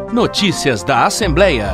Notícias da Assembleia.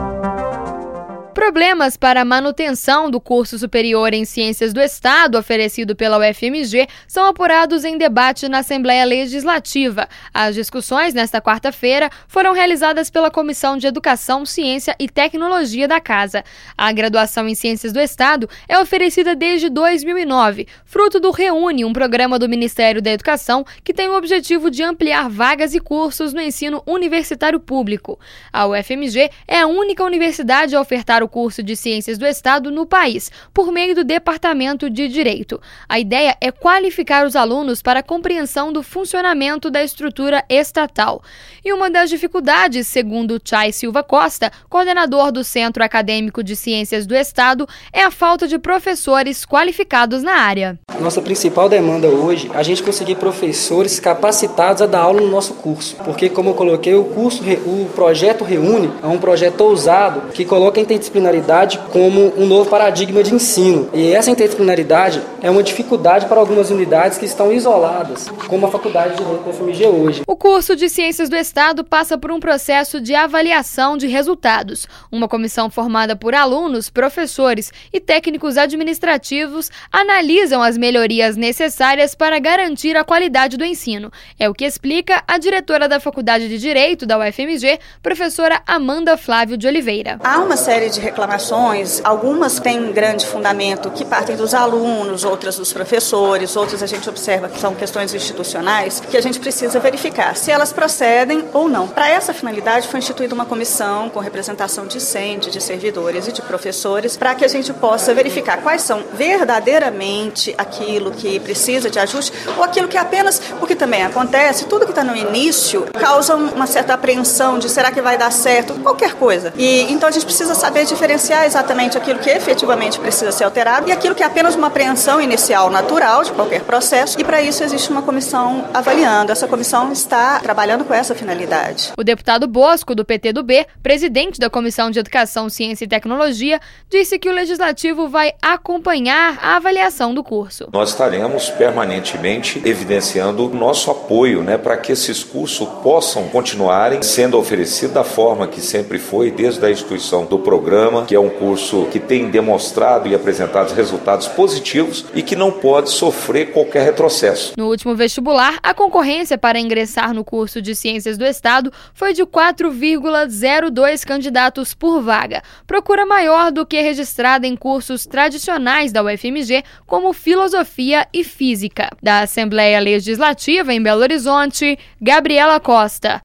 Problemas para a manutenção do curso superior em Ciências do Estado oferecido pela UFMG são apurados em debate na Assembleia Legislativa. As discussões nesta quarta-feira foram realizadas pela Comissão de Educação, Ciência e Tecnologia da Casa. A graduação em Ciências do Estado é oferecida desde 2009, fruto do REUNE, um programa do Ministério da Educação que tem o objetivo de ampliar vagas e cursos no ensino universitário público. A UFMG é a única universidade a ofertar o curso de Ciências do Estado no país, por meio do Departamento de Direito. A ideia é qualificar os alunos para a compreensão do funcionamento da estrutura estatal. E uma das dificuldades, segundo Chay Silva Costa, coordenador do Centro Acadêmico de Ciências do Estado, é a falta de professores qualificados na área. Nossa principal demanda hoje é a gente conseguir professores capacitados a dar aula no nosso curso, porque, como eu coloquei, o projeto REUNE é um projeto ousado que coloca a interdisciplinaridade como um novo paradigma de ensino. E essa interdisciplinaridade é uma dificuldade para algumas unidades que estão isoladas, como a Faculdade de Direito da UFMG hoje. O curso de Ciências do Estado passa por um processo de avaliação de resultados. Uma comissão formada por alunos, professores e técnicos administrativos analisam as melhorias necessárias para garantir a qualidade do ensino. É o que explica a diretora da Faculdade de Direito da UFMG, professora Amanda Flávio de Oliveira. Há uma série de reclamações, algumas têm grande fundamento que partem dos alunos, outras dos professores, outras a gente observa que são questões institucionais que a gente precisa verificar se elas procedem ou não. Para essa finalidade foi instituída uma comissão com representação discente de servidores e de professores para que a gente possa verificar quais são verdadeiramente aquilo que precisa de ajuste ou aquilo que apenas, porque também acontece, tudo que está no início causa uma certa apreensão de será que vai dar certo, qualquer coisa. E então a gente precisa saber diferenciar exatamente aquilo que efetivamente precisa ser alterado e aquilo que é apenas uma apreensão inicial natural de qualquer processo, e para isso existe uma comissão avaliando. Essa comissão está trabalhando com essa finalidade. O deputado Bosco, do PT do B, presidente da Comissão de Educação, Ciência e Tecnologia, disse que o Legislativo vai acompanhar a avaliação do curso. Nós estaremos permanentemente evidenciando o nosso apoio, para que esses cursos possam continuarem sendo oferecidos da forma que sempre foi, desde a instituição do programa, que é um curso que tem demonstrado e apresentado resultados positivos e que não pode sofrer qualquer retrocesso. No último vestibular, a concorrência para ingressar no curso de Ciências do Estado foi de 4,02 candidatos por vaga, procura maior do que registrada em cursos tradicionais da UFMG, como Filosofia e Física. Da Assembleia Legislativa em Belo Horizonte, Gabriela Costa.